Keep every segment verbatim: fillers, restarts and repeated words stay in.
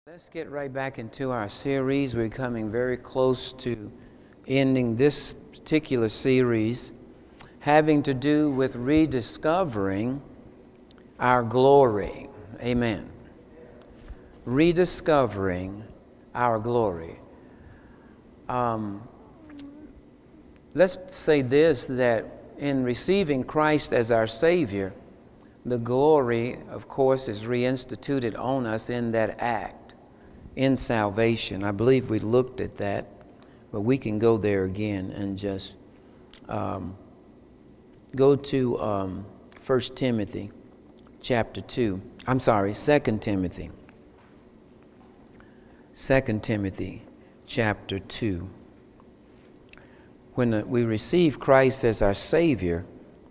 Let's get right back into our series. We're coming very close to ending this particular series, having to do with rediscovering our glory. Amen. Rediscovering our glory. Um, let's say this, that in receiving Christ as our Savior, the glory, of course, is reinstituted on us in that act. In salvation. I believe we looked at that, but we can go there again and just um, go to um, First Timothy chapter two. I'm sorry, Second Timothy. Second Timothy chapter two. When we receive Christ as our Savior,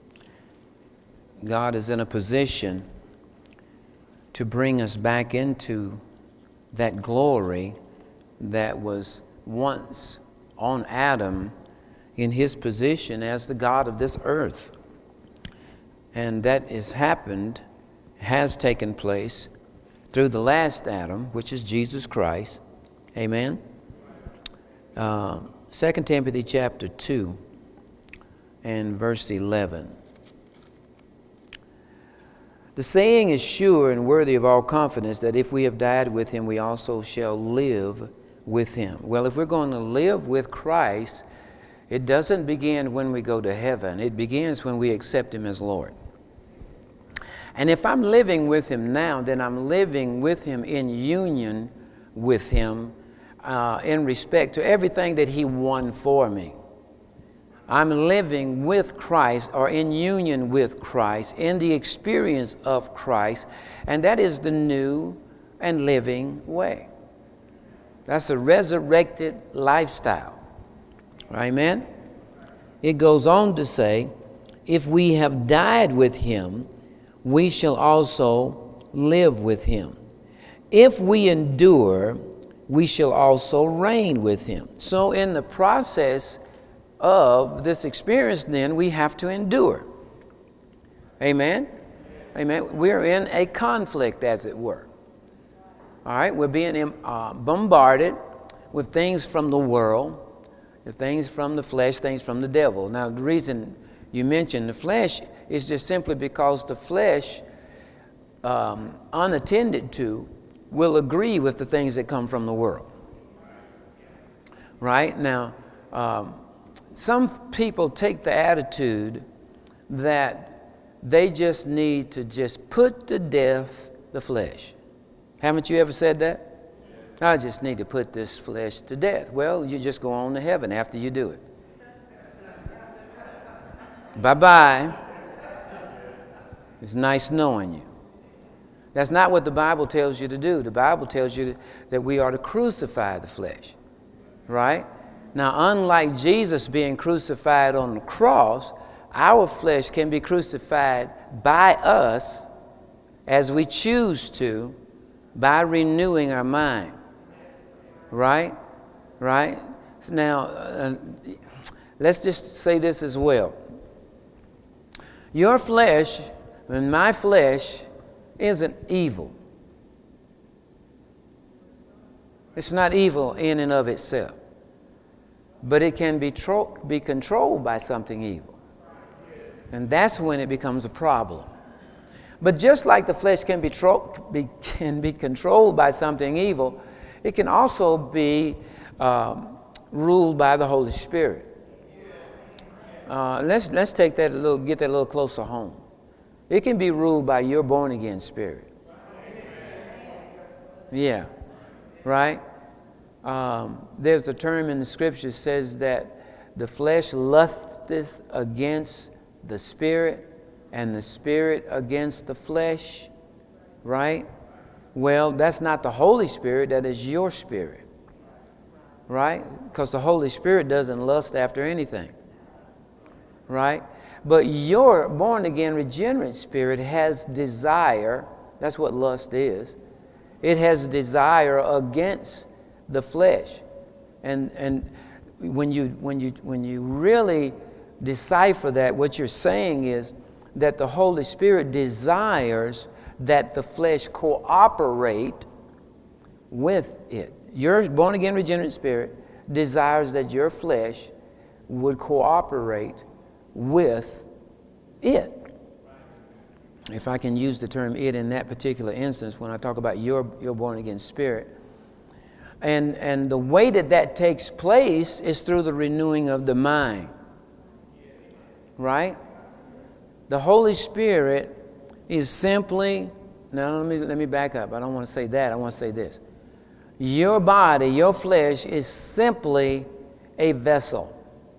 God is in a position to bring us back into that glory that was once on Adam in his position as the God of this earth. And that has happened, has taken place through the last Adam, which is Jesus Christ. Amen. Uh, Second Timothy chapter two and verse eleven. The saying is sure and worthy of all confidence that if we have died with him, we also shall live with him. Well, if we're going to live with Christ, it doesn't begin when we go to heaven. It begins when we accept him as Lord. And if I'm living with him now, then I'm living with him in union with him uh, in respect to everything that he won for me. I'm living with Christ or in union with Christ, in the experience of Christ, and that is the new and living way. That's a resurrected lifestyle. Amen? It goes on to say, if we have died with him, we shall also live with him. If we endure, we shall also reign with him. So in the process of this experience, then we have to endure. Amen? Amen. We're in a conflict, as it were. All right? We're being uh, bombarded with things from the world, the things from the flesh, things from the devil. Now, the reason you mention the flesh is just simply because the flesh, um, unattended to, will agree with the things that come from the world. Right? Now, um, some people take the attitude that they just need to just put to death the flesh. Haven't you ever said that? I just need to put this flesh to death. Well, you just go on to heaven after you do it. Bye-bye. It's nice knowing you. That's not what the Bible tells you to do. The Bible tells you that we are to crucify the flesh. Right? Now, unlike Jesus being crucified on the cross, our flesh can be crucified by us as we choose to by renewing our mind. Right? Right? Now, uh, let's just say this as well. Your flesh and my flesh isn't evil. It's not evil in and of itself. But it can be, tro- be controlled by something evil. And that's when it becomes a problem. But just like the flesh can be, tro- be, can be controlled by something evil, it can also be um, ruled by the Holy Spirit. Uh, let's, let's take that a little, get that a little closer home. It can be ruled by your born-again spirit. Yeah, right? Um, there's a term in the scripture that says that the flesh lusteth against the spirit and the spirit against the flesh, right? Well, that's not the Holy Spirit, that is your spirit, right? Because the Holy Spirit doesn't lust after anything, right? But your born-again regenerate spirit has desire. That's what lust is. It has desire against the flesh. And and when you when you when you really decipher that, what you're saying is that the Holy Spirit desires that the flesh cooperate with it. Your born-again regenerate spirit desires that your flesh would cooperate with it. If I can use the term it in that particular instance when I talk about your, your born-again spirit. And, and the way that that takes place is through the renewing of the mind. Right? The Holy Spirit is simply, now let me, let me back up. I don't want to say that. I want to say this. Your body, your flesh is simply a vessel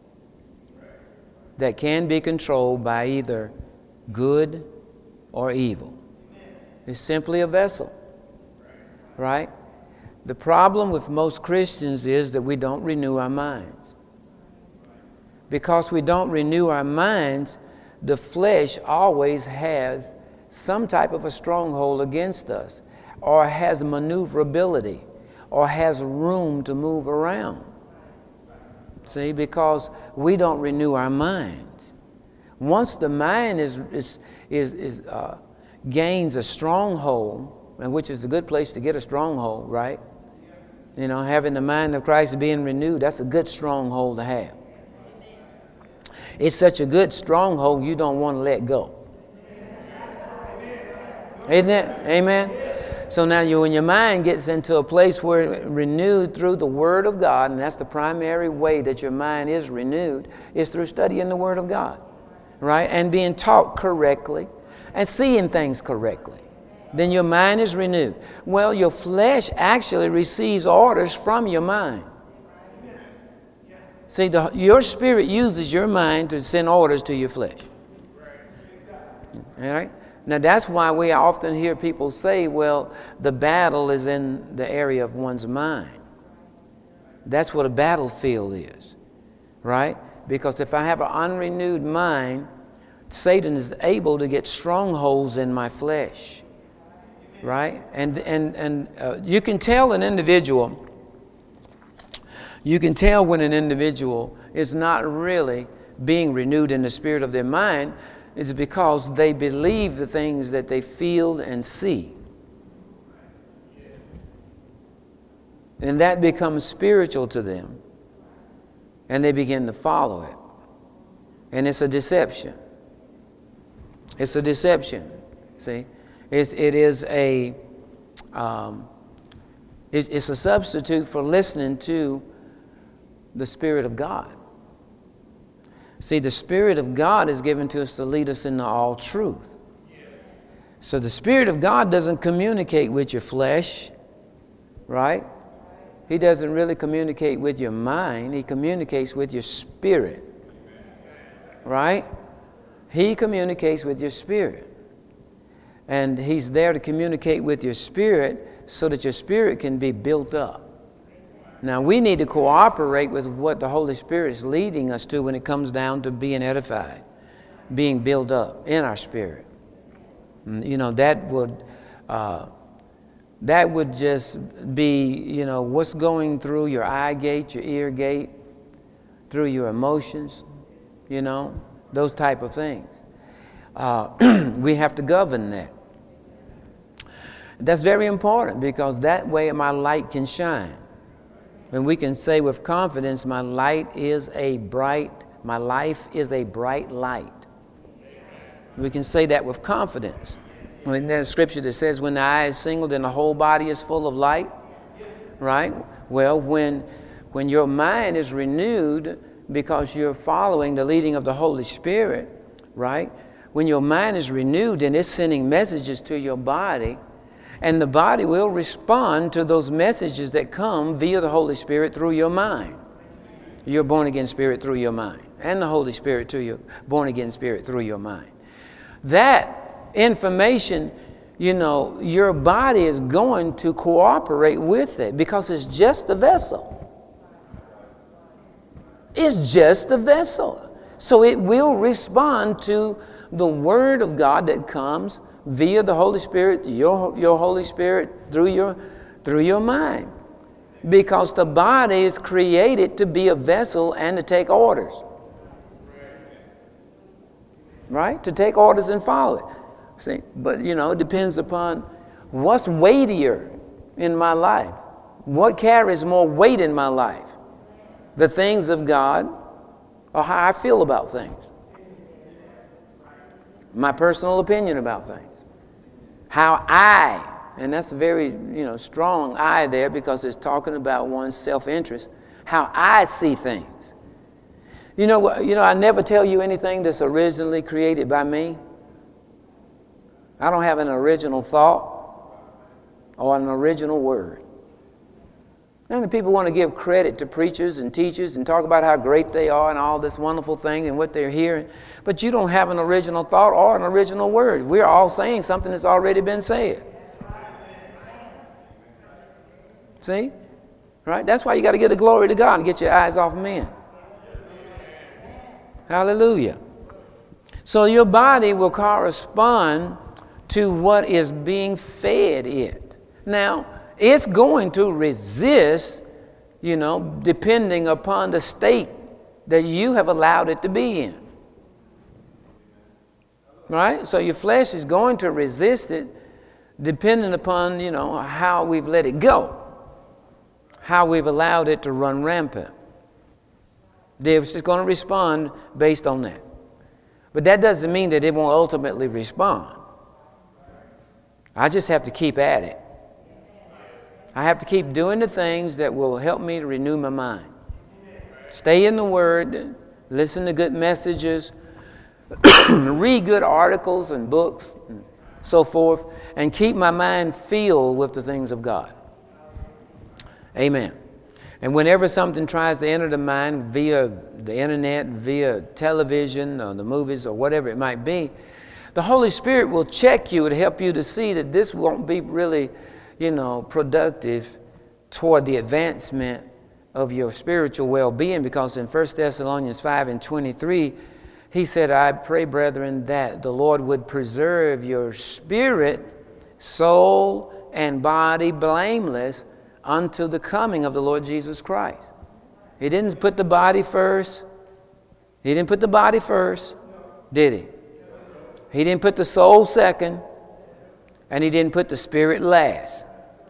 that can be controlled by either good or evil. It's simply a vessel. Right? The problem with most Christians is that we don't renew our minds. Because we don't renew our minds, the flesh always has some type of a stronghold against us, or has maneuverability, or has room to move around. See, because we don't renew our minds. Once the mind is is is, is uh, gains a stronghold, and which is a good place to get a stronghold, right? You know, having the mind of Christ being renewed, that's a good stronghold to have. It's such a good stronghold you don't want to let go. Isn't it? Amen? So now you, when your mind gets into a place where it's renewed through the Word of God, and that's the primary way that your mind is renewed, is through studying the Word of God, right? And being taught correctly and seeing things correctly. Then your mind is renewed. Well, your flesh actually receives orders from your mind. See, the, your spirit uses your mind to send orders to your flesh. All right? Now, that's why we often hear people say, well, the battle is in the area of one's mind. That's what a battlefield is, right? Because if I have an unrenewed mind, Satan is able to get strongholds in my flesh, right? And, and, and uh, you can tell an individual... You can tell when an individual is not really being renewed in the spirit of their mind. It's because they believe the things that they feel and see. And that becomes spiritual to them. And they begin to follow it. And it's a deception. It's a deception. See? It's, it is a, um, it, it's a substitute for listening to the Spirit of God. See, the Spirit of God is given to us to lead us into all truth. So the Spirit of God doesn't communicate with your flesh, right? He doesn't really communicate with your mind. He communicates with your spirit, right? He communicates with your spirit. And He's there to communicate with your spirit so that your spirit can be built up. Now, we need to cooperate with what the Holy Spirit is leading us to when it comes down to being edified, being built up in our spirit. You know, that would uh, that would just be, you know, what's going through your eye gate, your ear gate, through your emotions, you know, those type of things. Uh, we have to govern that. That's very important because that way my light can shine. And we can say with confidence, my light is a bright, my life is a bright light. We can say that with confidence. And there's scripture that says when the eye is single, then the whole body is full of light. Right? Well, when, when your mind is renewed because you're following the leading of the Holy Spirit, right? When your mind is renewed, then it's sending messages to your body. And the body will respond to those messages that come via the Holy Spirit through your mind. Your born-again spirit through your mind. And the Holy Spirit through your born-again spirit through your mind. That information, you know, your body is going to cooperate with it because it's just a vessel. It's just a vessel. So it will respond to the Word of God that comes via the Holy Spirit, your, your Holy Spirit, through your, through your mind. Because the body is created to be a vessel and to take orders. Right? To take orders and follow it. See? But, you know, it depends upon what's weightier in my life. What carries more weight in my life? The things of God or how I feel about things? My personal opinion about things. How I, and that's a very, you know, strong I there because it's talking about one's self-interest, how I see things. You know, you know, I never tell you anything that's originally created by me. I don't have an original thought or an original word. And the people want to give credit to preachers and teachers and talk about how great they are and all this wonderful thing and what they're hearing. But you don't have an original thought or an original word. We're all saying something that's already been said. See? Right? That's why you got to give the glory to God and get your eyes off men. Hallelujah. So your body will correspond to what is being fed it. Now, it's going to resist, you know, depending upon the state that you have allowed it to be in. Right? So your flesh is going to resist it depending upon, you know, how we've let it go. How we've allowed it to run rampant. It's just going to respond based on that. But that doesn't mean that it won't ultimately respond. I just have to keep at it. I have to keep doing the things that will help me to renew my mind. Stay in the Word, listen to good messages, read good articles and books and so forth, and keep my mind filled with the things of God. Amen. And whenever something tries to enter the mind via the internet, via television or the movies or whatever it might be, the Holy Spirit will check you to help you to see that this won't be really, you know, productive toward the advancement of your spiritual well-being, because in First Thessalonians five and twenty-three, he said, I pray, brethren, that the Lord would preserve your spirit, soul, and body blameless unto the coming of the Lord Jesus Christ. He didn't put the body first. He didn't put the body first, did he? He didn't put the soul second, and he didn't put the spirit last.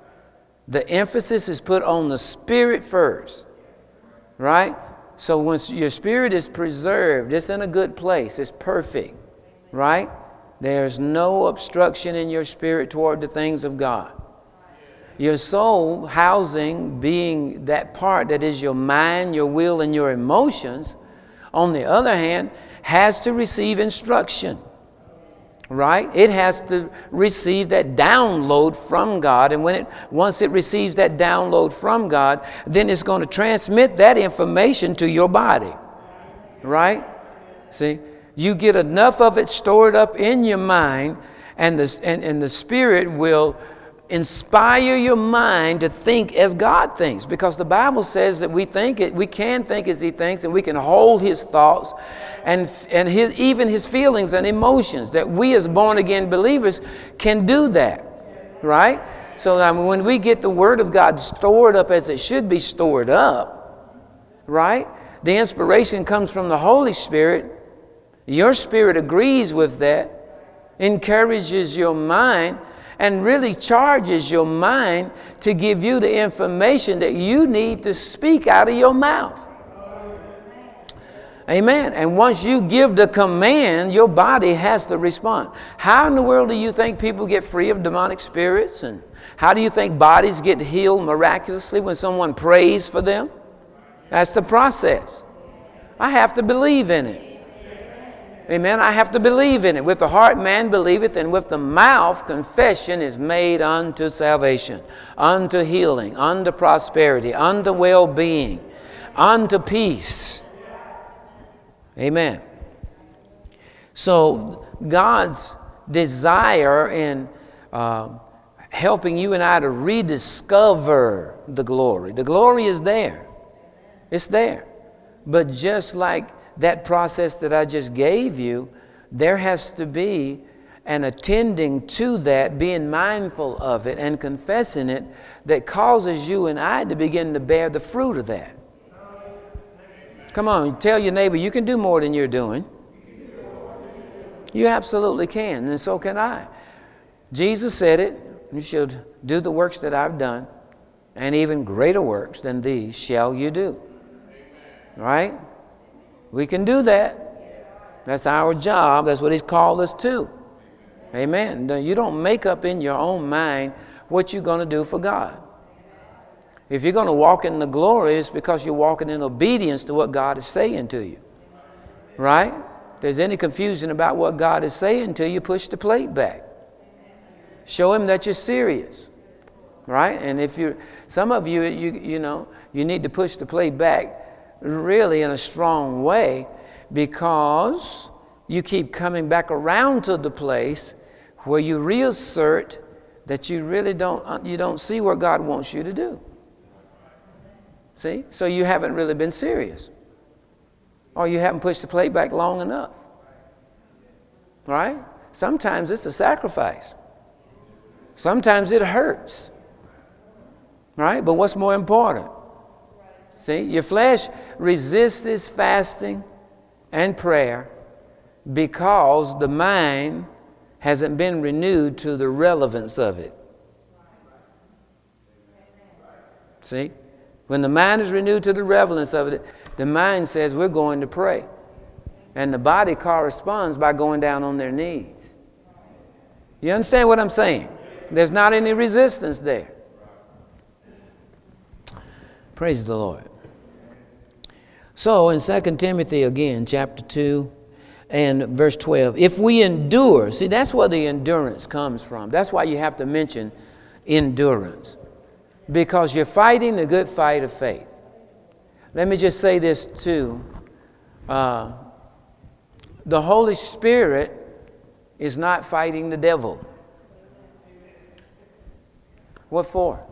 The emphasis is put on the spirit first, right? So once your spirit is preserved, it's in a good place, it's perfect, right? There's no obstruction in your spirit toward the things of God. Your soul, housing, being that part that is your mind, your will, and your emotions, on the other hand, has to receive instruction. Right? It has to receive that download from God. And when it once it receives that download from God, then it's going to transmit that information to your body. Right? See? You get enough of it stored up in your mind, and the, and, and the Spirit will inspire your mind to think as God thinks, because the Bible says that we think it, we can think as He thinks, and we can hold His thoughts and and his even His feelings and emotions. That we as born again believers can do that, right? So I mean, when we get the Word of God stored up as it should be stored up, right? The inspiration comes from the Holy Spirit. Your spirit agrees with that, encourages your mind, and really charges your mind to give you the information that you need to speak out of your mouth. Amen. And once you give the command, your body has to respond. How in the world do you think people get free of demonic spirits? And how do you think bodies get healed miraculously when someone prays for them? That's the process. I have to believe in it. Amen. I have to believe in it. With the heart man believeth, and with the mouth confession is made unto salvation, unto healing, unto prosperity, unto well-being, unto peace. Amen. So God's desire in uh, helping you and I to rediscover the glory. The glory is there. It's there. But just like that process that I just gave you, there has to be an attending to that, being mindful of it and confessing it, that causes you and I to begin to bear the fruit of that. Come on, tell your neighbor, you can do more than you're doing. You absolutely can, and so can I. Jesus said it, you should do the works that I've done. and even greater works than these shall you do. Right? We can do that. That's our job. That's what he's called us to. Amen. You don't make up in your own mind what you're going to do for God. If you're going to walk in the glory, it's because you're walking in obedience to what God is saying to you. Right? If there's any confusion about what God is saying to you, push the plate back. Show him that you're serious. Right? And if you, some of you, you, you know, you need to push the plate back really in a strong way, because you keep coming back around to the place where you reassert that you really don't, you don't see what God wants you to do. See? So you haven't really been serious. Or you haven't pushed the plate back long enough. Right? Sometimes it's a sacrifice. Sometimes it hurts. Right? But what's more important? See? Your flesh resists this fasting and prayer because the mind hasn't been renewed to the relevance of it. See? When the mind is renewed to the relevance of it, the mind says, we're going to pray. And the body corresponds by going down on their knees. You understand what I'm saying? There's not any resistance there. Praise the Lord. So in Second Timothy again, chapter two and verse twelve, if we endure, see, that's where the endurance comes from. That's why you have to mention endurance. Because you're fighting the good fight of faith. Let me just say this too. Uh, the Holy Spirit is not fighting the devil. What for?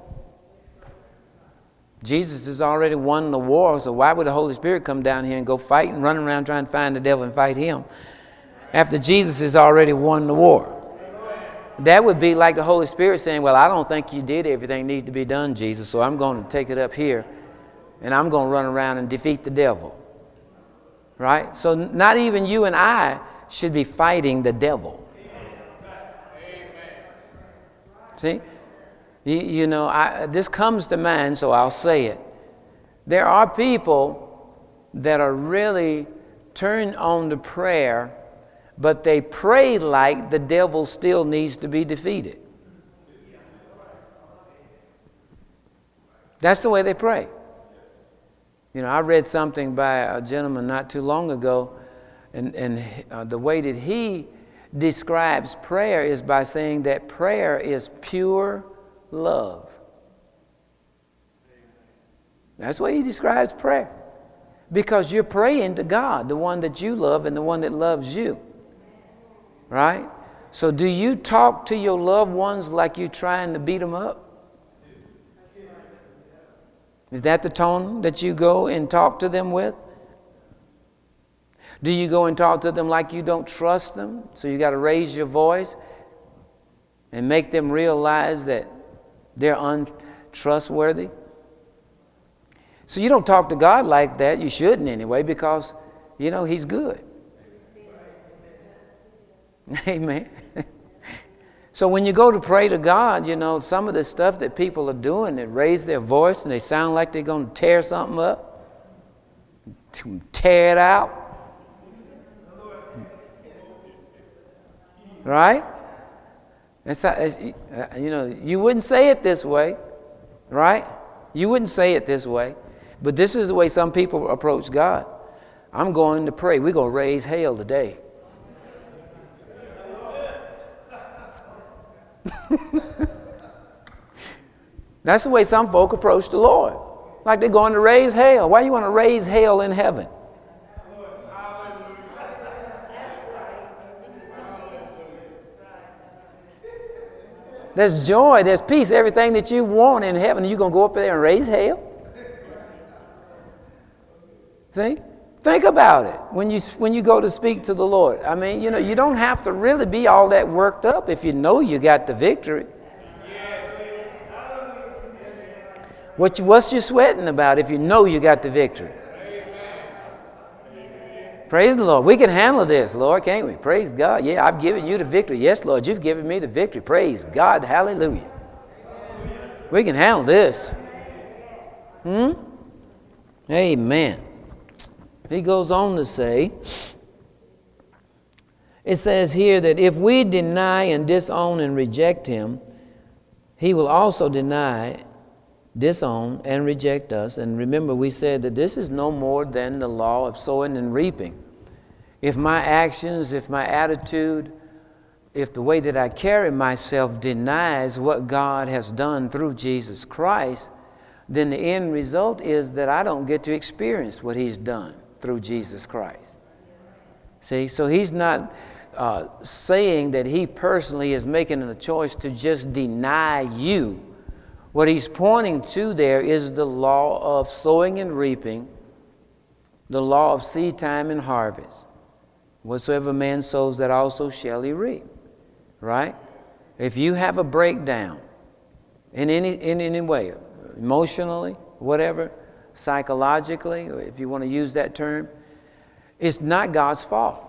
Jesus has already won the war, so why would the Holy Spirit come down here and go fight and run around trying to find the devil and fight him after Jesus has already won the war? That would be like the Holy Spirit saying, well, I don't think you did everything that needs to be done, Jesus, so I'm going to take it up here and I'm going to run around and defeat the devil. Right? So not even you and I should be fighting the devil. See? You, you know, I, this comes to mind, so I'll say it. There are people that are really turned on to prayer, but they pray like the devil still needs to be defeated. That's the way they pray. You know, I read something by a gentleman not too long ago, and, and uh, the way that he describes prayer is by saying that prayer is pure love. That's the way he describes prayer. Because you're praying to God, the one that you love and the one that loves you. Right? So do you talk to your loved ones like you're trying to beat them up? Is that the tone that you go and talk to them with? Do you go and talk to them like you don't trust them? So you got to raise your voice and make them realize that they're untrustworthy? So you don't talk to God like that. You shouldn't anyway, because, you know, He's good. Amen. So when you go to pray to God, you know, some of the stuff that people are doing, they raise their voice and they sound like they're going to tear something up, tear it out. Right? That's how, you know, you wouldn't say it this way, right? You wouldn't say it this way. But this is the way some people approach God. I'm going to pray. We're going to raise hell today. That's the way some folk approach the Lord. Like they're going to raise hell. Why you want to raise hell in heaven? There's joy, there's peace, everything that you want in heaven. You're going to go up there and raise hell? See? Think about it when you when you go to speak to the Lord. I mean, you know, you don't have to really be all that worked up if you know you got the victory. What you, what's you sweating about if you know you got the victory? Praise the Lord. We can handle this, Lord, can't we? Praise God. Yeah, I've given you the victory. Yes, Lord, you've given me the victory. Praise God. Hallelujah. We can handle this. Hmm? Amen. He goes on to say, it says here that if we deny and disown and reject him, he will also deny, disown, and reject us. And remember, we said that this is no more than the law of sowing and reaping. If my actions, if my attitude, if the way that I carry myself denies what God has done through Jesus Christ, then the end result is that I don't get to experience what he's done through Jesus Christ. See, so he's not uh, saying that he personally is making a choice to just deny you. What he's pointing to there is the law of sowing and reaping, the law of seed time and harvest. Whatsoever man sows, that also shall he reap. Right? If you have a breakdown in any in any way, emotionally, whatever, psychologically, or if you want to use that term, it's not God's fault.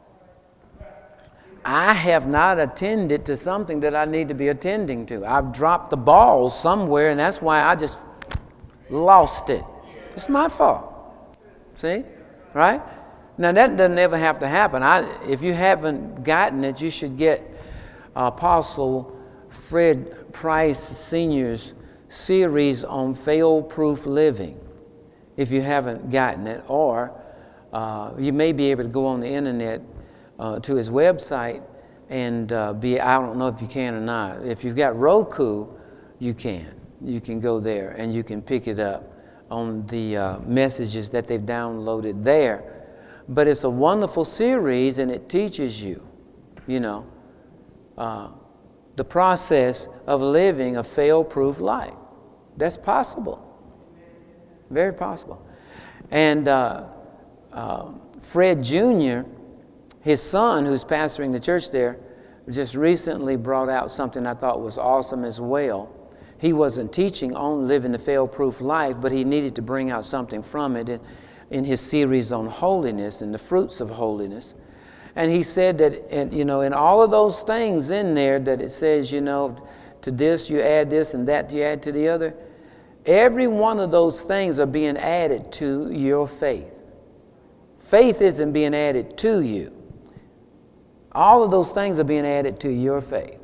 I have not attended to something that I need to be attending to. I've dropped the ball somewhere, and that's why I just lost it. It's my fault. See? Right? Now, that doesn't ever have to happen. I, if you haven't gotten it, you should get Apostle Fred Price Senior's series on fail-proof living, if you haven't gotten it. Or uh, you may be able to go on the internet uh, to his website and uh, be, I don't know if you can or not. If you've got Roku, you can. You can go there and you can pick it up on the uh, messages that they've downloaded there. But it's a wonderful series, and it teaches you, you know, uh, the process of living a fail-proof life. That's possible. Very possible. And uh, uh, Fred Junior, his son, who's pastoring the church there, just recently brought out something I thought was awesome as well. He wasn't teaching on living the fail-proof life, but he needed to bring out something from it in, in his series on holiness and the fruits of holiness. And he said that, and, you know, in all of those things in there that it says, you know, to this you add this and that you add to the other, every one of those things are being added to your faith. Faith isn't being added to you. All of those things are being added to your faith.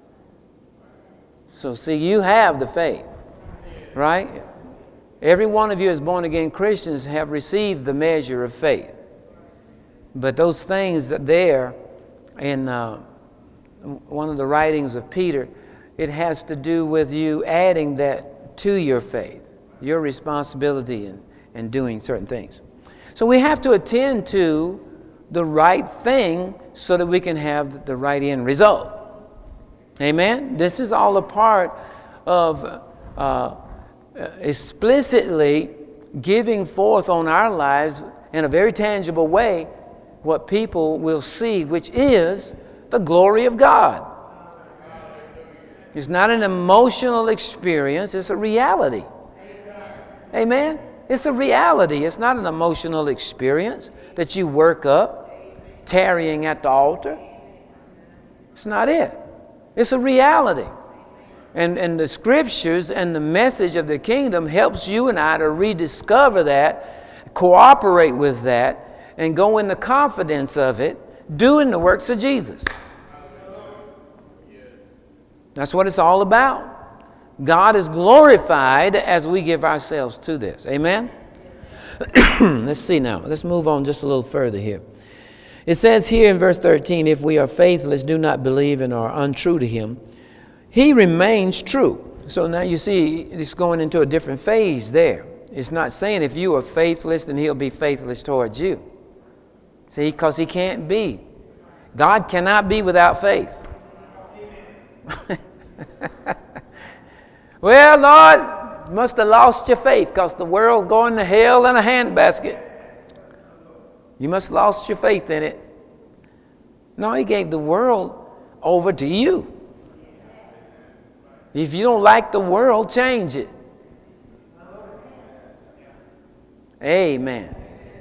So see, you have the faith, right? Every one of you as born-again Christians have received the measure of faith. But those things that there in uh, one of the writings of Peter, it has to do with you adding that to your faith, your responsibility in, in doing certain things. So we have to attend to the right thing so that we can have the right end result. Amen? This is all a part of uh, explicitly giving forth on our lives in a very tangible way what people will see, which is the glory of God. It's not an emotional experience, it's a reality. Amen? It's a reality. It's not an emotional experience that you work up, tarrying at the altar. It's not it. It's a reality. And, and the scriptures and the message of the kingdom helps you and I to rediscover that, cooperate with that, and go in the confidence of it, doing the works of Jesus. That's what it's all about. God is glorified as we give ourselves to this. Amen? Let's see now. Let's move on just a little further here. It says here in verse thirteen, if we are faithless, do not believe, and are untrue to him, he remains true. So now you see it's going into a different phase there. It's not saying if you are faithless, then he'll be faithless towards you. See, because he can't be. God cannot be without faith. Well, Lord, must have lost your faith because the world's going to hell in a handbasket. You must have lost your faith in it. No, he gave the world over to you. If you don't like the world, change it. Amen.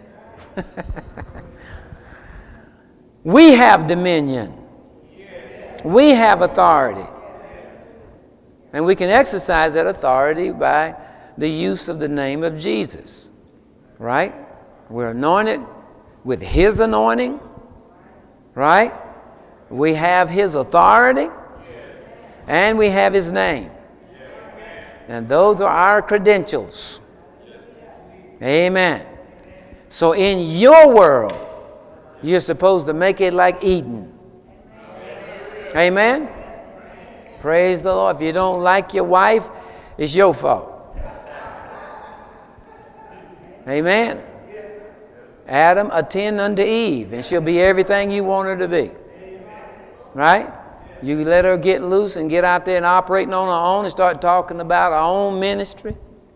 We have dominion. We have authority. And we can exercise that authority by the use of the name of Jesus. Right? We're anointed with His anointing. Right? We have His authority. And we have His name. And those are our credentials. Amen. So in your world, you're supposed to make it like Eden. Amen. Praise the Lord. If you don't like your wife, it's your fault. Amen. Adam, attend unto Eve, and she'll be everything you want her to be. Right? You let her get loose and get out there and operating on her own and start talking about her own ministry.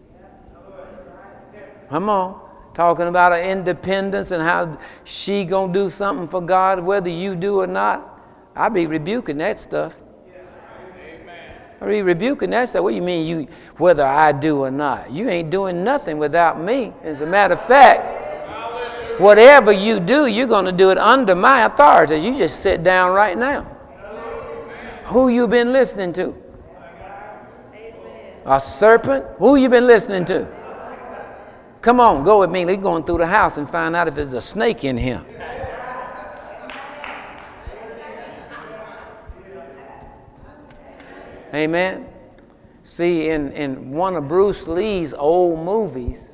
Come on. Talking about her independence and how she gonna do something for God, whether you do or not. I be rebuking that stuff. I be rebuking that stuff. What do you mean, you whether I do or not? You ain't doing nothing without me. As a matter of fact, whatever you do, you're gonna do it under my authority. You just sit down right now. Who you been listening to? A serpent? Who you been listening to? Come on, go with me. We're going through the house and find out if there's a snake in here. Amen. See, in, in one of Bruce Lee's old movies,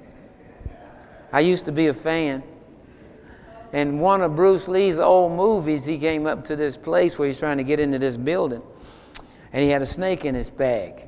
I used to be a fan. In one of Bruce Lee's old movies, he came up to this place where he's trying to get into this building, and he had a snake in his bag.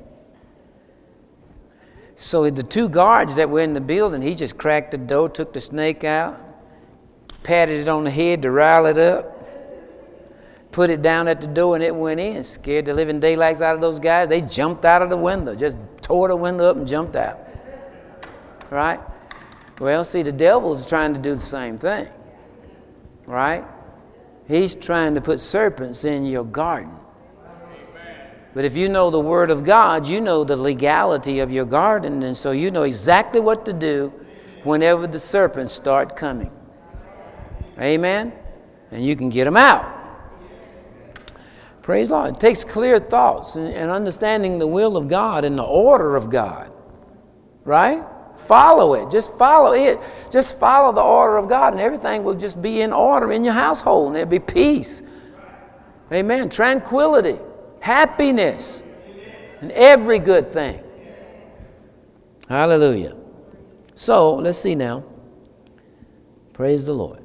So the two guards that were in the building, he just cracked the door, took the snake out, patted it on the head to rile it up, put it down at the door, and it went in. Scared the living daylights out of those guys. They jumped out of the window, just tore the window up and jumped out. Right? Well, see, the devil's trying to do the same thing. Right? He's trying to put serpents in your garden. But if you know the Word of God, you know the legality of your garden, and so you know exactly what to do whenever the serpents start coming. Amen? And you can get them out. Praise the Lord. It takes clear thoughts and, and understanding the will of God and the order of God. Right? Follow it. Just follow it. Just follow the order of God, and everything will just be in order in your household, and there'll be peace. Amen. Tranquility. Happiness. And every good thing. Hallelujah. So, let's see now. Praise the Lord.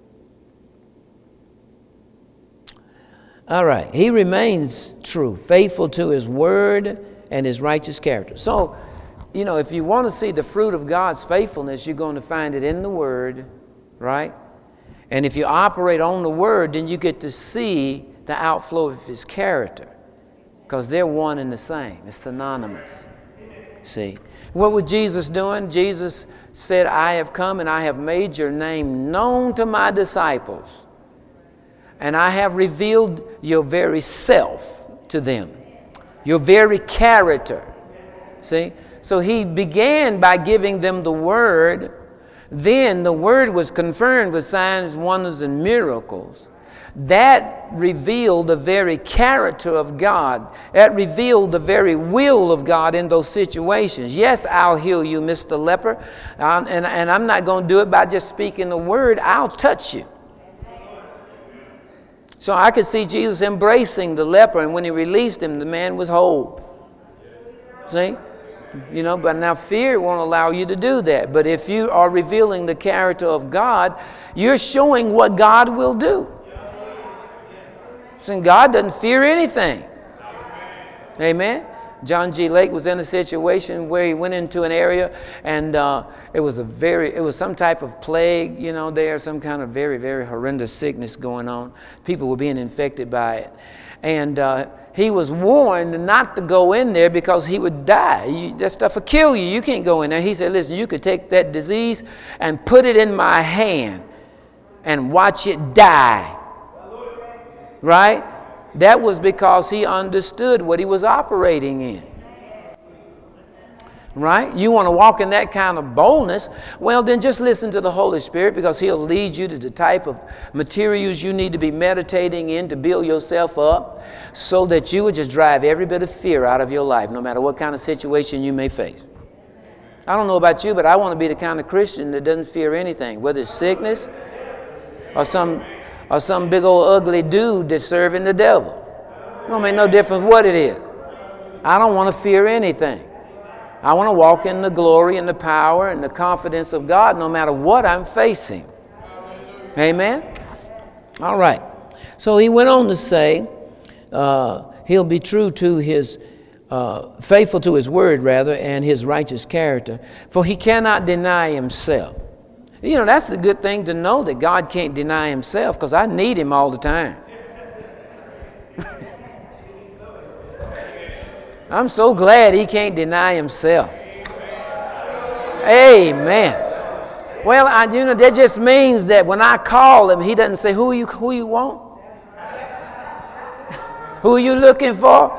All right. He remains true, faithful to His word and His righteous character. So, you know, if you want to see the fruit of God's faithfulness, you're going to find it in the Word, right? And if you operate on the Word, then you get to see the outflow of His character, because they're one and the same. It's synonymous. See? What was Jesus doing? Jesus said, I have come and I have made your name known to my disciples, and I have revealed your very self to them, your very character. See? So He began by giving them the Word. Then the Word was confirmed with signs, wonders, and miracles. That revealed the very character of God. That revealed the very will of God in those situations. Yes, I'll heal you, Mister Leper. Um, and, and I'm not going to do it by just speaking the word. I'll touch you. So I could see Jesus embracing the leper, and when He released him, the man was whole. See? You know, but now fear won't allow you to do that. But if you are revealing the character of God, you're showing what God will do. So God doesn't fear anything. Amen. John G. Lake was in a situation where he went into an area, and uh, it was a very, it was some type of plague, you know, there, some kind of very, very horrendous sickness going on. People were being infected by it. And uh, he was warned not to go in there because he would die. You, that stuff will kill you. You can't go in there. He said, listen, you could take that disease and put it in my hand and watch it die. Right? That was because he understood what he was operating in. Right? You want to walk in that kind of boldness? Well, then just listen to the Holy Spirit, because He'll lead you to the type of materials you need to be meditating in to build yourself up, so that you would just drive every bit of fear out of your life, no matter what kind of situation you may face. I don't know about you, but I want to be the kind of Christian that doesn't fear anything, whether it's sickness or some or some big old ugly dude that's serving the devil. It don't make no difference what it is. I don't want to fear anything. I want to walk in the glory and the power and the confidence of God no matter what I'm facing. Amen? All right. So he went on to say, uh, he'll be true to his, uh, faithful to his word, rather, and his righteous character, for he cannot deny himself. You know, that's a good thing to know, that God can't deny himself, because I need him all the time. I'm so glad he can't deny himself. Amen. Well, I, you know, that just means that when I call him, he doesn't say, who you, who you want? Who are you looking for?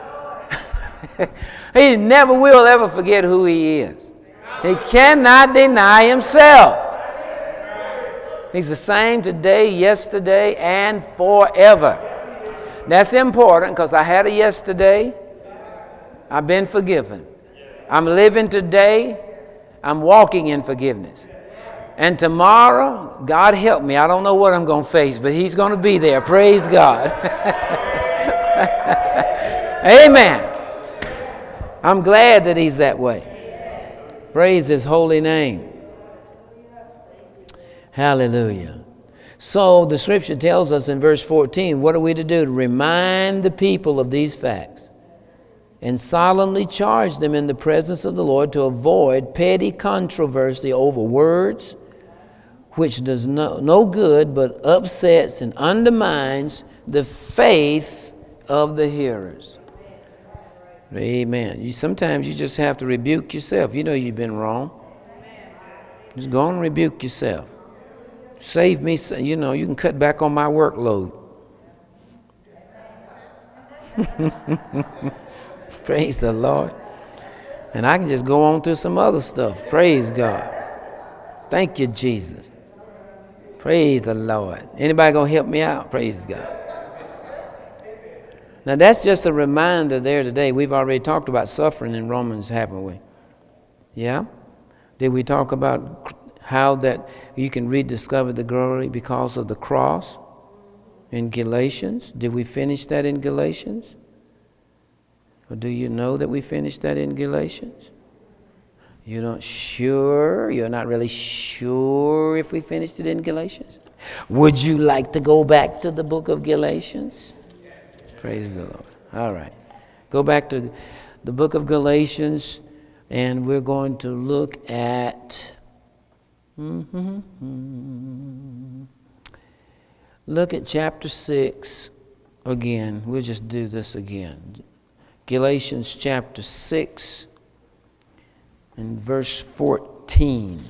He never will ever forget who he is. He cannot deny himself. He's the same today, yesterday, and forever. That's important, because I had a yesterday. I've been forgiven. I'm living today. I'm walking in forgiveness. And tomorrow, God help me, I don't know what I'm going to face, but he's going to be there. Praise God. Amen. I'm glad that he's that way. Praise his holy name. Hallelujah. So the scripture tells us in verse fourteen, what are we to do? To remind the people of these facts and solemnly charge them in the presence of the Lord to avoid petty controversy over words, which does no, no good but upsets and undermines the faith of the hearers. Amen. You, sometimes you just have to rebuke yourself. You know you've been wrong. Just go and rebuke yourself. Save me, you know, you can cut back on my workload. Praise the Lord. And I can just go on to some other stuff. Praise God. Thank you, Jesus. Praise the Lord. Anybody gonna help me out? Praise God. Now that's just a reminder there today. We've already talked about suffering in Romans, haven't we? Yeah? Did we talk about how that you can rediscover the glory because of the cross in Galatians? Did we finish that in Galatians? Or do you know that we finished that in Galatians? You're not sure? You're not really sure if we finished it in Galatians? Would you like to go back to the book of Galatians? Praise the Lord. All right. Go back to the book of Galatians, and we're going to look at... Mm-hmm. Look at chapter six again. We'll just do this again. Galatians chapter six and verse fourteen.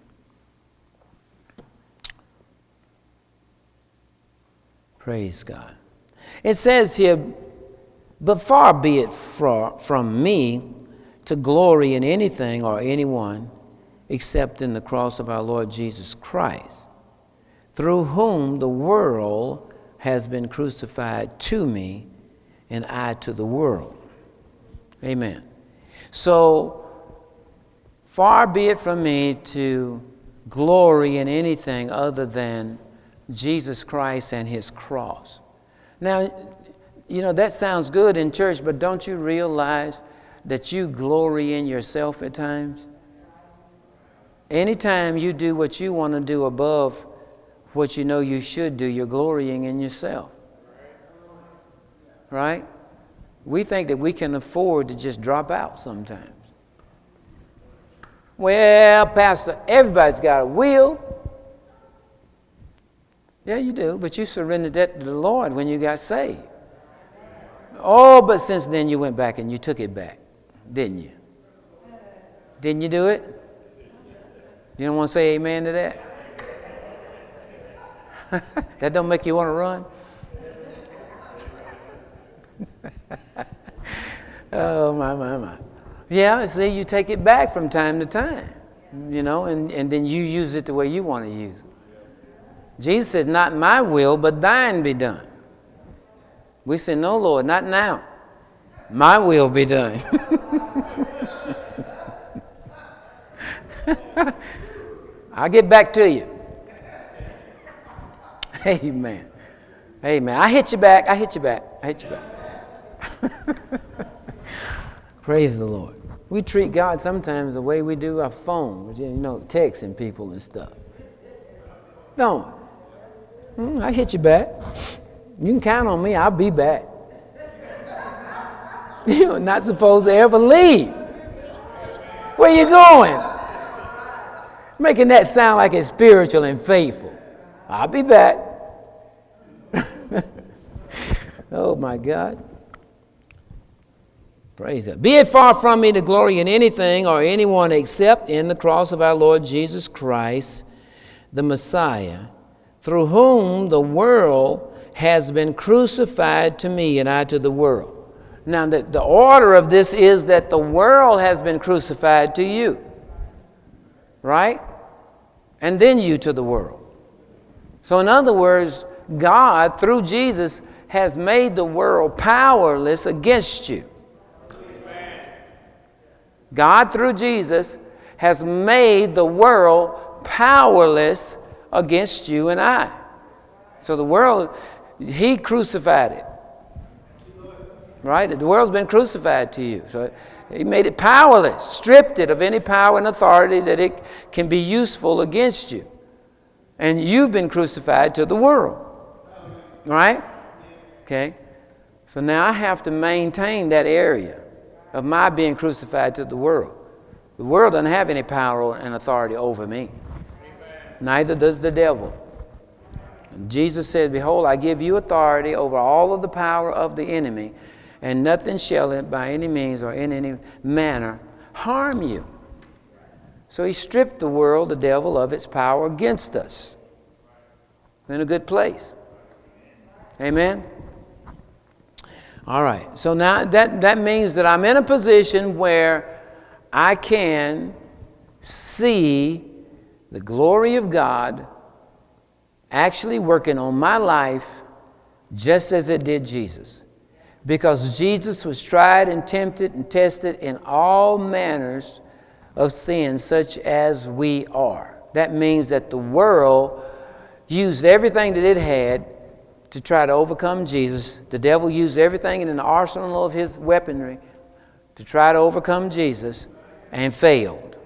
Praise God. It says here, but far be it from me to glory in anything or anyone except in the cross of our Lord Jesus Christ, through whom the world has been crucified to me and I to the world. Amen. So, far be it from me to glory in anything other than Jesus Christ and his cross. Now, you know, that sounds good in church, but don't you realize that you glory in yourself at times? Anytime you do what you want to do above what you know you should do, you're glorying in yourself. Right? We think that we can afford to just drop out sometimes. Well, Pastor, everybody's got a will. Yeah, you do, but you surrendered that to the Lord when you got saved. Oh, but since then you went back and you took it back, didn't you? Didn't you do it? You don't want to say amen to that? That don't make you want to run? Oh, my, my, my. Yeah, see, you take it back from time to time, you know, and, and then you use it the way you want to use it. Jesus said, not my will, but thine be done. We say, no, Lord, not now. My will be done. I'll get back to you. Amen. Amen. I hit you back. I hit you back. I hit you back. Praise the Lord. We treat God sometimes the way we do our phone, you know, texting people and stuff. Don't. Mm, I hit you back. You can count on me. I'll be back. You're not supposed to ever leave. Where you going? Making that sound like it's spiritual and faithful. I'll be back. Oh my God. Praise God. Be it far from me to glory in anything or anyone except in the cross of our Lord Jesus Christ, the Messiah, through whom the world has been crucified to me and I to the world. Now, the, the order of this is that the world has been crucified to you, right? And then you to the world. So in other words, God, through Jesus, has made the world powerless against you. God, through Jesus, has made the world powerless against you and I. So the world, He crucified it. Right? The world's been crucified to you. So He made it powerless, stripped it of any power and authority that it can be useful against you. And you've been crucified to the world. Right? Okay? So now I have to maintain that area of my being crucified to the world. The world doesn't have any power and authority over me. Neither does the devil. And Jesus said, behold, I give you authority over all of the power of the enemy, and nothing shall by any means or in any manner harm you. So He stripped the world, the devil, of its power against us. We're in a good place. Amen? All right. So now that, that means that I'm in a position where I can see the glory of God actually working on my life just as it did Jesus. Because Jesus was tried and tempted and tested in all manners of sin, such as we are. That means that the world used everything that it had to try to overcome Jesus. The devil used everything in the arsenal of his weaponry to try to overcome Jesus, and failed.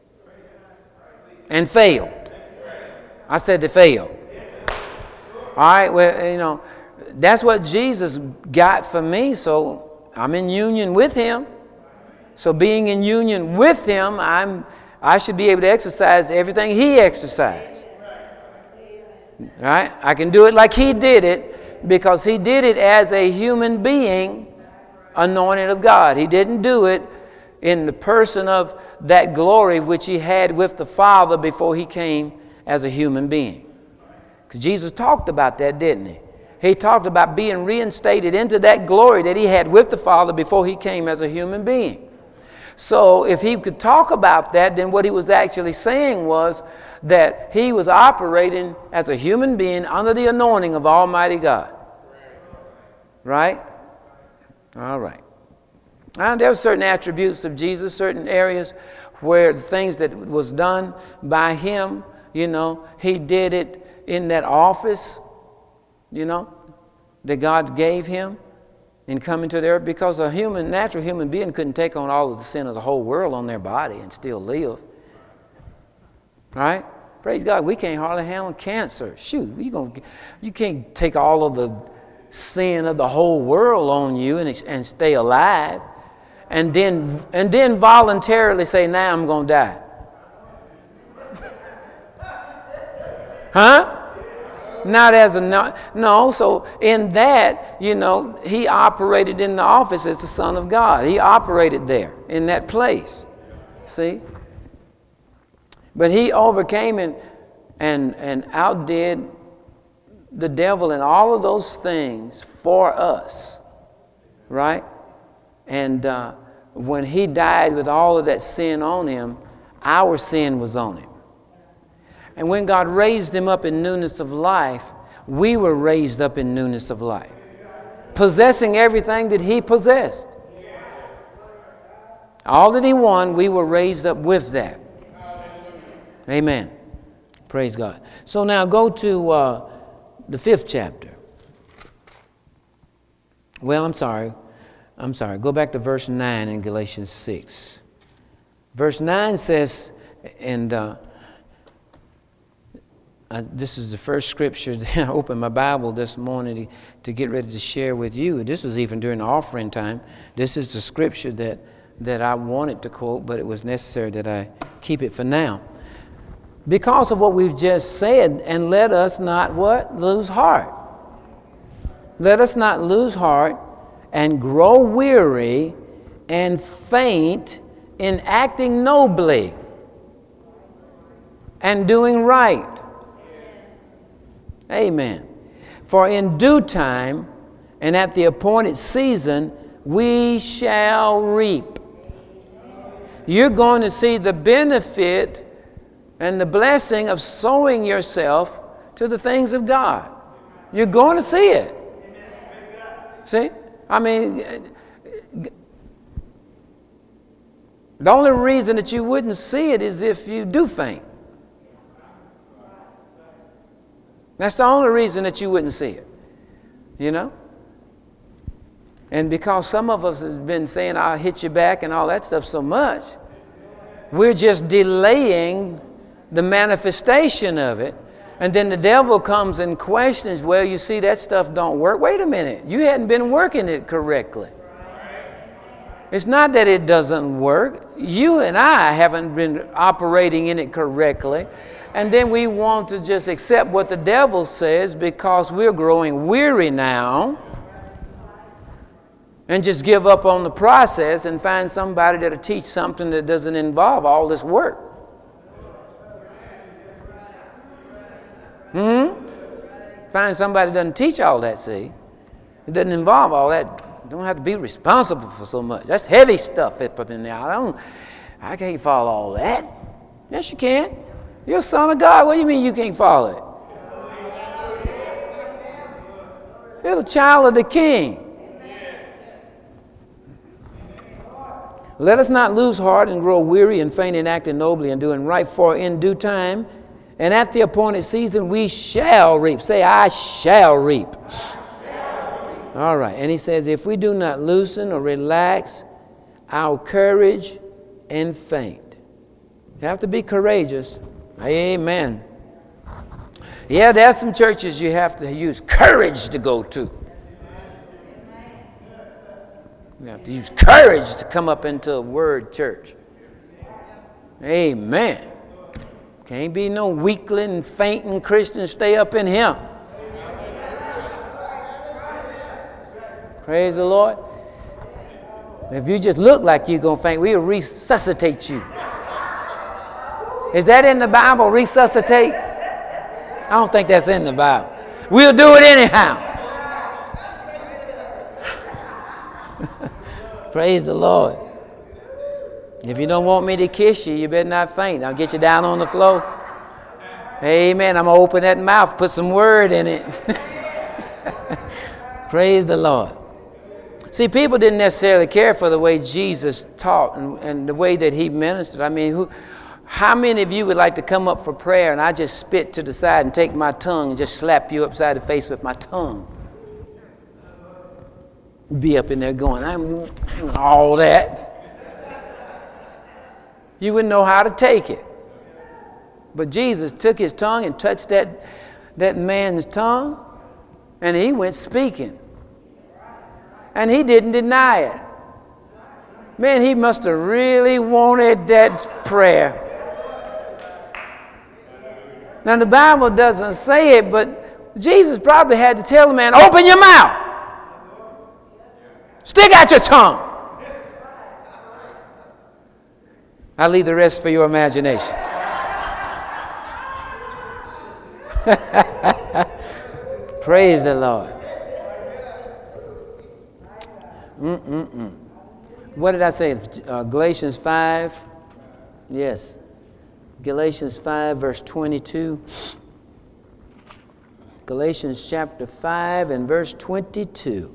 And failed. I said they failed. All right, well, you know, that's what Jesus got for me, so I'm in union with Him. So being in union with Him, I'm, I should be able to exercise everything He exercised. Right? I can do it like He did it because He did it as a human being anointed of God. He didn't do it in the person of that glory which He had with the Father before He came as a human being. Because Jesus talked about that, didn't He? He talked about being reinstated into that glory that He had with the Father before He came as a human being. So if He could talk about that, then what He was actually saying was that He was operating as a human being under the anointing of Almighty God. Right? All right. Now, there are certain attributes of Jesus, certain areas where the things that was done by Him, you know, He did it in that office, you know, that God gave Him in coming to the earth, because a human, natural human being couldn't take on all of the sin of the whole world on their body and still live. Right? Praise God, we can't hardly handle cancer. Shoot, you gonna, you can't take all of the sin of the whole world on you and, and stay alive, and then and then voluntarily say, now I'm going to die. Huh? Not as a, no, no, so in that, you know, He operated in the office as the Son of God. He operated there, in that place. See? But He overcame and, and, and outdid the devil in all of those things for us. Right? And uh, when He died with all of that sin on Him, our sin was on Him. And when God raised Him up in newness of life, we were raised up in newness of life, possessing everything that He possessed. All that He won, we were raised up with that. Amen. Praise God. So now go to uh, the fifth chapter. Well, I'm sorry. I'm sorry. Go back to verse nine in Galatians six. Verse nine says, and uh, I, this is the first scripture that I opened my Bible this morning to, to get ready to share with you. This was even during the offering time. This is the scripture that, that I wanted to quote, but it was necessary that I keep it for now. Because of what we've just said, and let us not what? Lose heart. Let us not lose heart and grow weary and faint in acting nobly and doing right. Amen. For in due time and at the appointed season, we shall reap. You're going to see the benefit and the blessing of sowing yourself to the things of God. You're going to see it. See? I mean, the only reason that you wouldn't see it is if you do faint. That's the only reason that you wouldn't see it. You know? And because some of us have been saying, I'll hit you back and all that stuff so much, we're just delaying the manifestation of it. And then the devil comes and questions, well, you see, that stuff don't work. Wait a minute. You hadn't been working it correctly. It's not that it doesn't work. You and I haven't been operating in it correctly. And then we want to just accept what the devil says because we're growing weary now and just give up on the process and find somebody that'll teach something that doesn't involve all this work. Hmm? Find somebody that doesn't teach all that, see? It doesn't involve all that. Don't have to be responsible for so much. That's heavy stuff up in there. I don't, I can't follow all that. Yes, you can. You're a son of God. What do you mean you can't follow it? You're the child of the King. Let us not lose heart and grow weary and faint in acting nobly and doing right, for in due time and at the appointed season we shall reap. Say, I shall reap. I shall reap. All right. And he says, if we do not loosen or relax our courage and faint. You have to be courageous. Amen. Yeah, there's some churches you have to use courage to go to. You have to use courage to come up into a word church. Amen. Can't be no weakling, fainting Christians stay up in here. Praise the Lord. If you just look like you're going to faint, we'll resuscitate you. Is that in the Bible, resuscitate? I don't think that's in the Bible. We'll do it anyhow. Praise the Lord. If you don't want me to kiss you, you better not faint. I'll get you down on the floor. Amen. I'm going to open that mouth, put some word in it. Praise the Lord. See, people didn't necessarily care for the way Jesus taught and, and the way that he ministered. I mean, who, how many of you would like to come up for prayer and I just spit to the side and take my tongue and just slap you upside the face with my tongue? Be up in there going, I'm all that. You wouldn't know how to take it. But Jesus took his tongue and touched that, that man's tongue, and he went speaking. And he didn't deny it. Man, he must have really wanted that prayer. Now, the Bible doesn't say it, but Jesus probably had to tell the man, open your mouth. Stick out your tongue. I'll leave the rest for your imagination. Praise the Lord. Mm-mm-mm. What did I say? Uh, Galatians five? Yes. Galatians five, verse twenty-two. Galatians chapter five and verse twenty-two.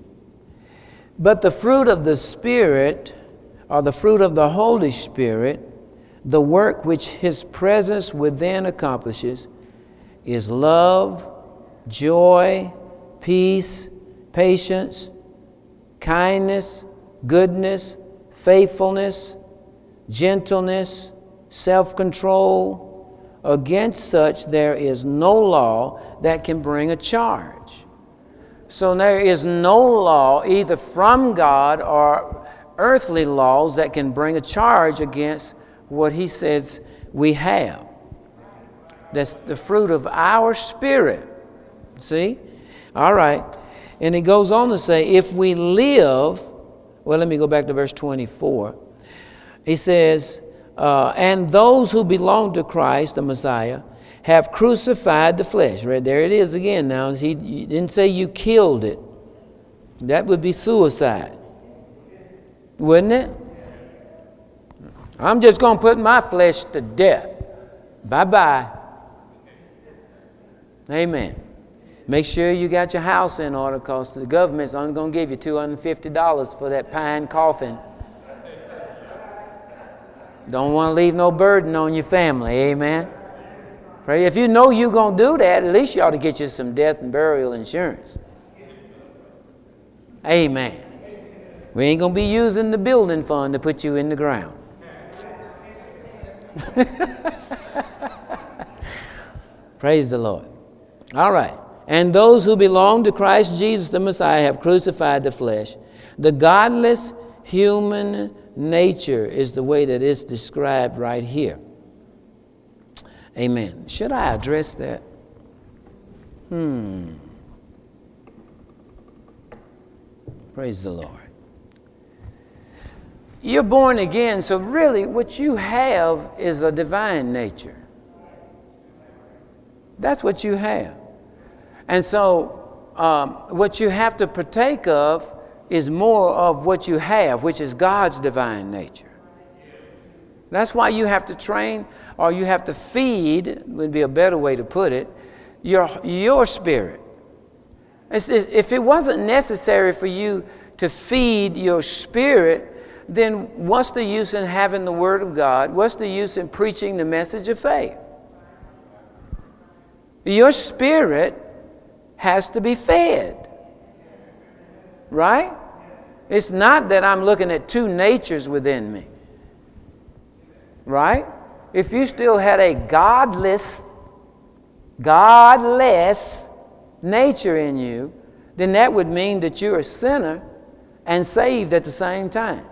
But the fruit of the Spirit, or the fruit of the Holy Spirit, The work which his presence within accomplishes is love, joy, peace, patience, kindness, goodness, faithfulness, gentleness, self-control. Against such there is no law that can bring a charge. So there is no law either from God or earthly laws that can bring a charge against what he says we have. That's the fruit of our spirit. See? All right. And he goes on to say, if we live, well, let me go back to verse twenty-four. He says, uh, and those who belong to Christ, the Messiah, have crucified the flesh. Right there it is again now. He, he didn't say you killed it. That would be suicide. Wouldn't it? I'm just going to put my flesh to death. Bye-bye. Amen. Make sure you got your house in order, because the government's only going to give you two hundred fifty dollars for that pine coffin. Don't want to leave no burden on your family. Amen. Pray. If you know you're going to do that, at least you ought to get you some death and burial insurance. Amen. We ain't going to be using the building fund to put you in the ground. Praise the Lord. All right. And those who belong to Christ Jesus the Messiah have crucified the flesh. The godless human nature is the way that it's described right here. Amen. Should I address that? Hmm. Praise the Lord. You're born again, so really what you have is a divine nature. That's what you have. And so um, what you have to partake of is more of what you have, which is God's divine nature. That's why you have to train, or you have to feed, would be a better way to put it, your, your spirit. It's, it's, if it wasn't necessary for you to feed your spirit, then what's the use in having the Word of God? What's the use in preaching the message of faith? Your spirit has to be fed. Right? It's not that I'm looking at two natures within me. Right? If you still had a godless, godless nature in you, then that would mean that you're a sinner and saved at the same time.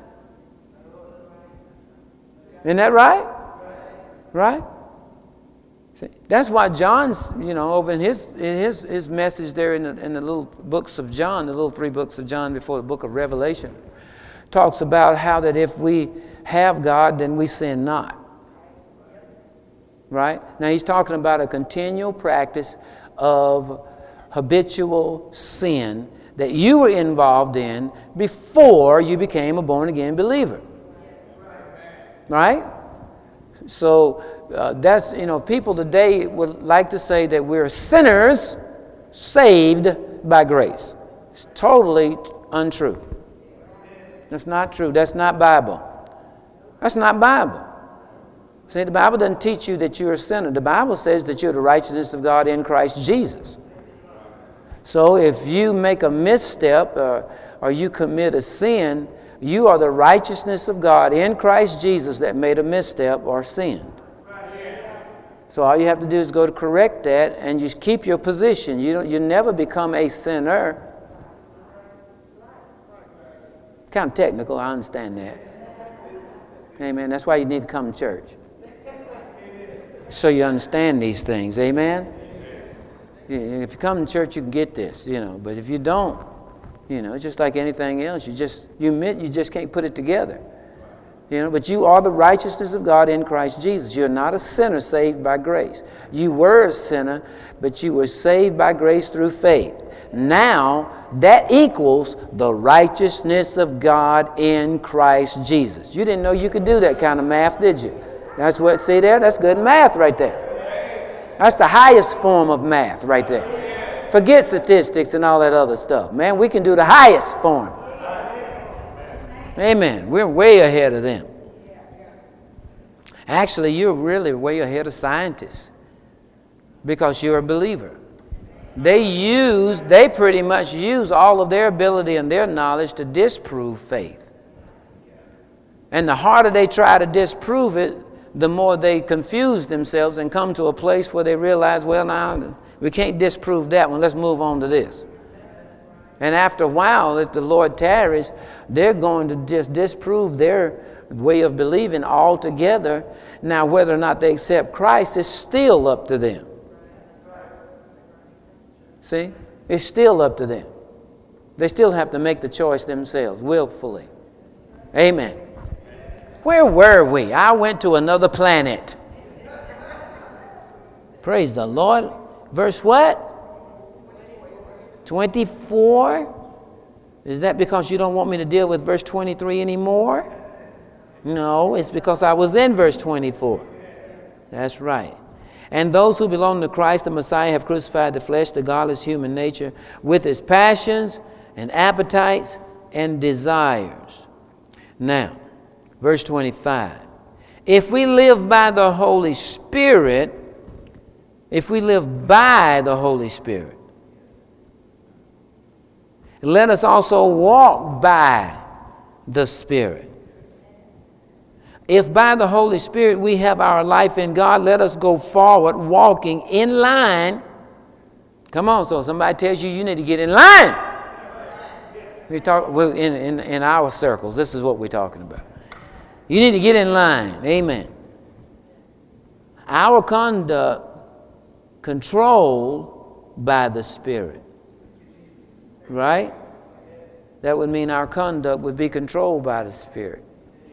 Isn't that right? Right? See, that's why John's, you know, over in his in his his message there in the, in the little books of John, the little three books of John before the book of Revelation, talks about how that if we have God, then we sin not. Right? Now he's talking about a continual practice of habitual sin that you were involved in before you became a born-again believer. Right? So uh, that's, you know, people today would like to say that we're sinners saved by grace. It's totally untrue. That's not true. That's not Bible. That's not Bible. See, the Bible doesn't teach you that you're a sinner. The Bible says that you're the righteousness of God in Christ Jesus. So if you make a misstep or, or you commit a sin, you are the righteousness of God in Christ Jesus that made a misstep or sinned. So all you have to do is go to correct that, and you keep your position. You don't, you never become a sinner. Kind of technical, I understand that. Amen. That's why you need to come to church, so you understand these things. Amen. If you come to church, you can get this, you know. But if you don't, you know, it's just like anything else. You just you admit you just can't put it together. You know, but you are the righteousness of God in Christ Jesus. You're not a sinner saved by grace. You were a sinner, but you were saved by grace through faith. Now, that equals the righteousness of God in Christ Jesus. You didn't know you could do that kind of math, did you? That's what, see there? That's good math right there. That's the highest form of math right there. Forget statistics and all that other stuff. Man, we can do the highest form. Amen. We're way ahead of them. Actually, you're really way ahead of scientists because you're a believer. They use, they pretty much use all of their ability and their knowledge to disprove faith. And the harder they try to disprove it, the more they confuse themselves and come to a place where they realize, well, now we can't disprove that one. Let's move on to this. And after a while, if the Lord tarries, they're going to just disprove their way of believing altogether. Now, whether or not they accept Christ is still up to them. See? It's still up to them. They still have to make the choice themselves, willfully. Amen. Where were we? I went to another planet. Praise the Lord. Verse what? twenty-four? Is that because you don't want me to deal with verse twenty-three anymore? No, it's because I was in verse twenty-four. That's right. And those who belong to Christ, the Messiah, have crucified the flesh, the godless human nature, with its passions and appetites and desires. Now, verse twenty-five. If we live by the Holy Spirit, if we live by the Holy Spirit, let us also walk by the Spirit. If by the Holy Spirit we have our life in God, let us go forward walking in line. Come on, so somebody tells you you need to get in line. We talk well, in, in, in our circles, this is what we're talking about. You need to get in line. Amen. Our conduct controlled by the Spirit. Right? That would mean our conduct would be controlled by the Spirit.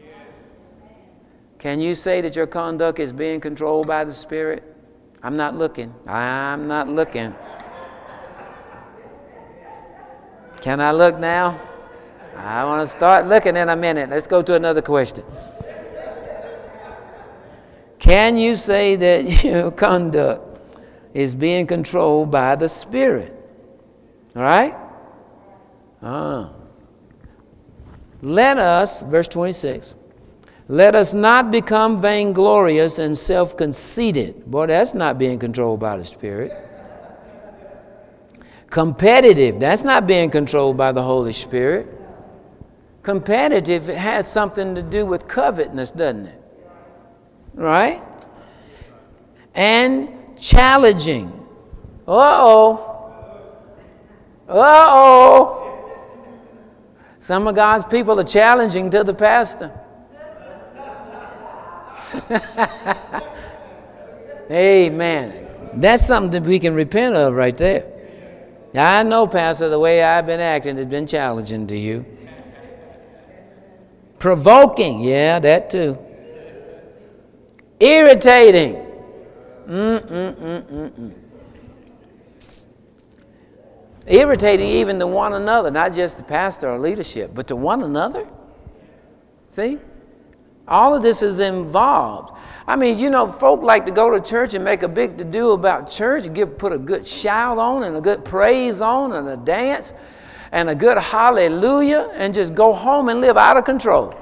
Can you say that your conduct is being controlled by the Spirit? I'm not looking. I'm not looking. Can I look now? I want to start looking in a minute. Let's go to another question. Can you say that your conduct is being controlled by the Spirit? All right? Ah. Let us, verse twenty-six, let us not become vainglorious and self-conceited. Boy, that's not being controlled by the Spirit. Competitive, that's not being controlled by the Holy Spirit. Competitive has something to do with covetousness, doesn't it? Right? And challenging. Uh-oh. Uh-oh. Some of God's people are challenging to the pastor. Amen. That's something that we can repent of right there. I know, Pastor, the way I've been acting has been challenging to you. Provoking, yeah, that too. Irritating. Mm-mm-mm-mm-mm. Irritating even to one another, not just the pastor or leadership, but to one another. See? All of this is involved. I mean, you know, folk like to go to church and make a big to-do about church, give put a good shout on and a good praise on and a dance and a good hallelujah and just go home and live out of control.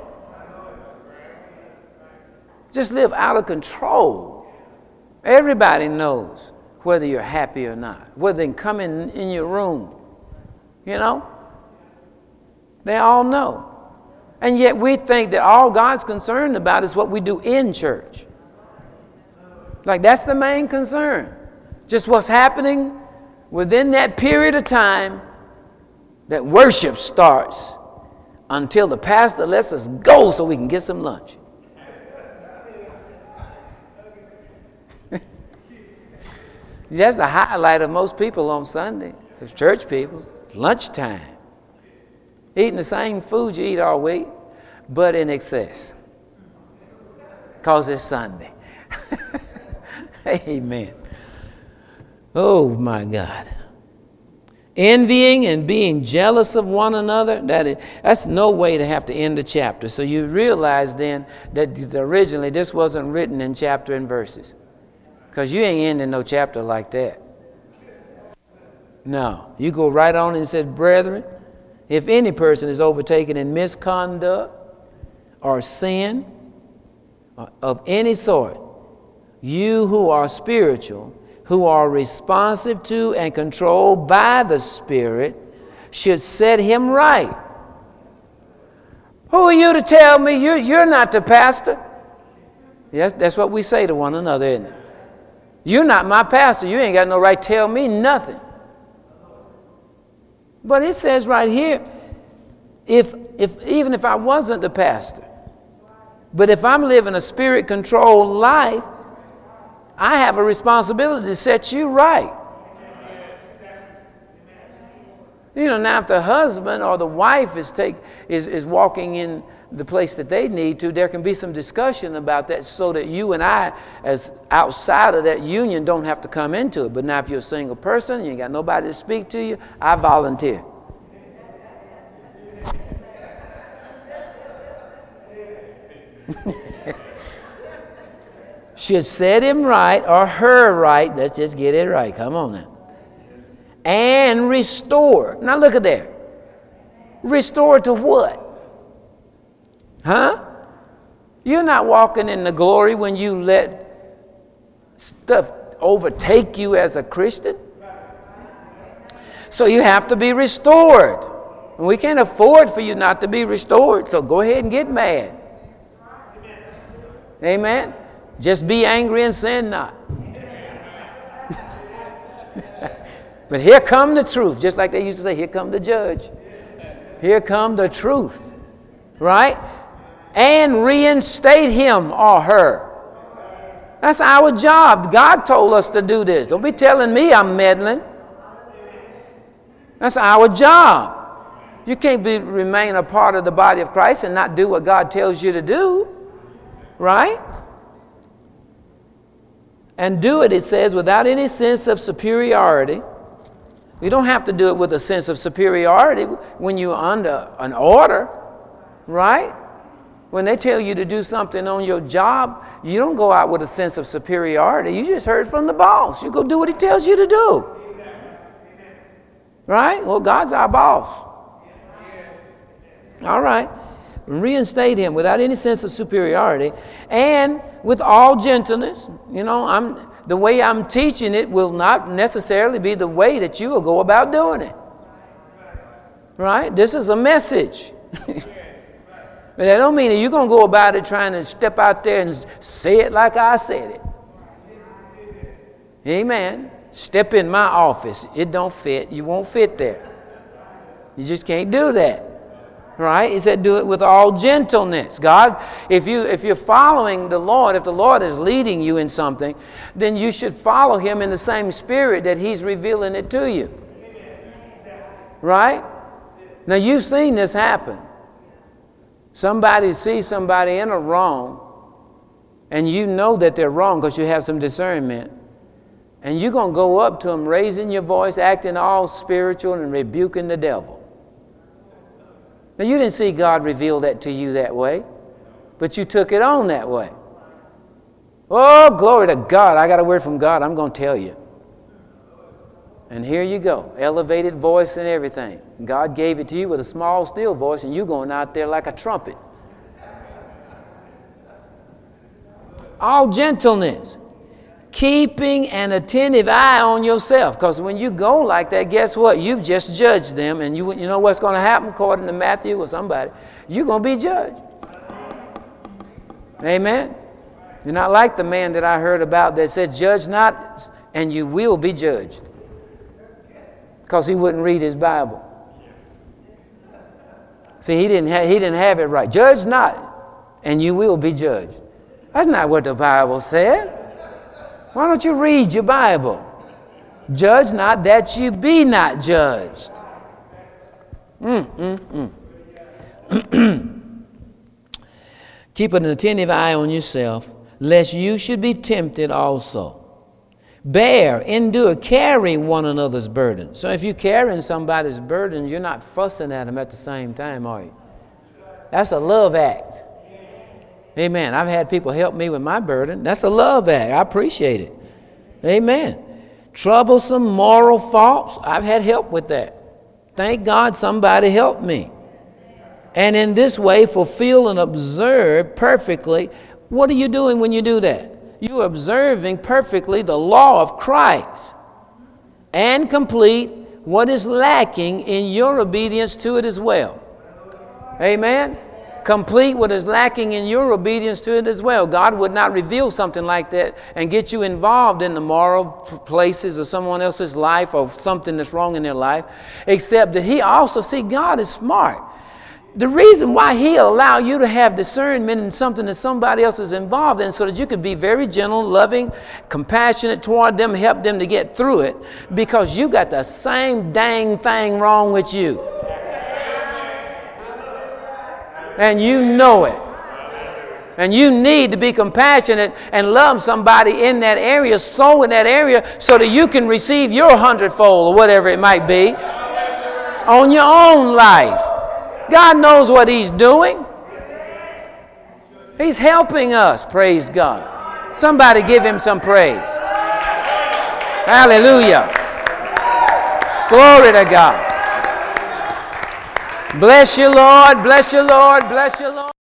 Just live out of control. Everybody knows whether you're happy or not, whether they can come in, in your room. You know? They all know. And yet we think that all God's concerned about is what we do in church. Like that's the main concern. Just what's happening within that period of time that worship starts until the pastor lets us go so we can get some lunch. That's the highlight of most people on Sunday. It's church people. Lunchtime. Eating the same food you eat all week, but in excess. Because it's Sunday. Amen. Oh my God. Envying and being jealous of one another, that is, that's no way to have to end the chapter. So you realize then that originally this wasn't written in chapter and verses. Because you ain't ending no chapter like that. No. You go right on and said, brethren, if any person is overtaken in misconduct or sin of any sort, you who are spiritual, who are responsive to and controlled by the Spirit, should set him right. Who are you to tell me you're, you're not the pastor? Yes, that's what we say to one another, isn't it? You're not my pastor. You ain't got no right to tell me nothing. But it says right here, if, if even if I wasn't the pastor, but if I'm living a spirit-controlled life, I have a responsibility to set you right. You know, now if the husband or the wife is take is, is walking in the place that they need to, there can be some discussion about that so that you and I, as outside of that union, don't have to come into it. But now if you're a single person, you ain't got nobody to speak to you, I volunteer. Should set him right or her right. Let's just get it right. Come on now. And restore. Now look at there. Restore to what? Huh? You're not walking in the glory when you let stuff overtake you as a Christian. So you have to be restored. And we can't afford for you not to be restored. So go ahead and get mad. Amen. Just be angry and sin not. But here come the truth. Just like they used to say, here come the judge. Here come the truth. Right? And reinstate him or her. That's our job. God told us to do this. Don't be telling me I'm meddling. That's our job. You can't be, remain a part of the body of Christ and not do what God tells you to do. Right? And do it, it says, without any sense of superiority. You don't have to do it with a sense of superiority when you're under an order, right? When they tell you to do something on your job, you don't go out with a sense of superiority. You just heard from the boss. You go do what he tells you to do. Right? Well, God's our boss. All right. Reinstate him without any sense of superiority and with all gentleness. You know, I'm the way I'm teaching it will not necessarily be the way that you will go about doing it. Right? This is a message. But that don't mean that you're going to go about it trying to step out there and say it like I said it. Amen. Step in my office. It don't fit. You won't fit there. You just can't do that. Right? He said do it with all gentleness. God, if, you, if you're following the Lord, if the Lord is leading you in something, then you should follow him in the same spirit that he's revealing it to you. Right? Now you've seen this happen. Somebody sees somebody in a wrong, and you know that they're wrong because you have some discernment. And you're going to go up to them, raising your voice, acting all spiritual and rebuking the devil. Now, you didn't see God reveal that to you that way, but you took it on that way. Oh, glory to God. I got a word from God. I'm going to tell you. And here you go. Elevated voice and everything. God gave it to you with a small, still voice, and you going out there like a trumpet. All gentleness. Keeping an attentive eye on yourself. Because when you go like that, guess what? You've just judged them. And you, you know what's going to happen according to Matthew or somebody? You're going to be judged. Amen? You're not like the man that I heard about that said, judge not and you will be judged. Because he wouldn't read his Bible. See, he didn't, ha- he didn't have it right. Judge not and you will be judged. That's not what the Bible said. Why don't you read your Bible? Judge not that you be not judged. Mm, mm, mm. Keep an attentive eye on yourself, lest you should be tempted also. Bear, endure, carry one another's burdens. So if you're carrying somebody's burden, you're not fussing at them at the same time, are you? That's a love act. Amen. I've had people help me with my burden. That's a love act. I appreciate it. Amen. Troublesome moral faults. I've had help with that. Thank God somebody helped me. And in this way fulfill and observe perfectly What are you doing when you do that? You're observing perfectly the law of Christ and complete what is lacking in your obedience to it as well. Amen? Complete what is lacking in your obedience to it as well. God would not reveal something like that and get you involved in the moral places of someone else's life or something that's wrong in their life, except that he also, see, God is smart. The reason why he'll allow you to have discernment in something that somebody else is involved in so that you can be very gentle, loving, compassionate toward them, help them to get through it, because you got the same dang thing wrong with you. And you know it. And you need to be compassionate and love somebody in that area, sow in that area, so that you can receive your hundredfold or whatever it might be on your own life. God knows what he's doing. He's helping us, praise God. Somebody give him some praise. Hallelujah. Glory to God. Bless you, Lord. Bless you, Lord. Bless you, Lord.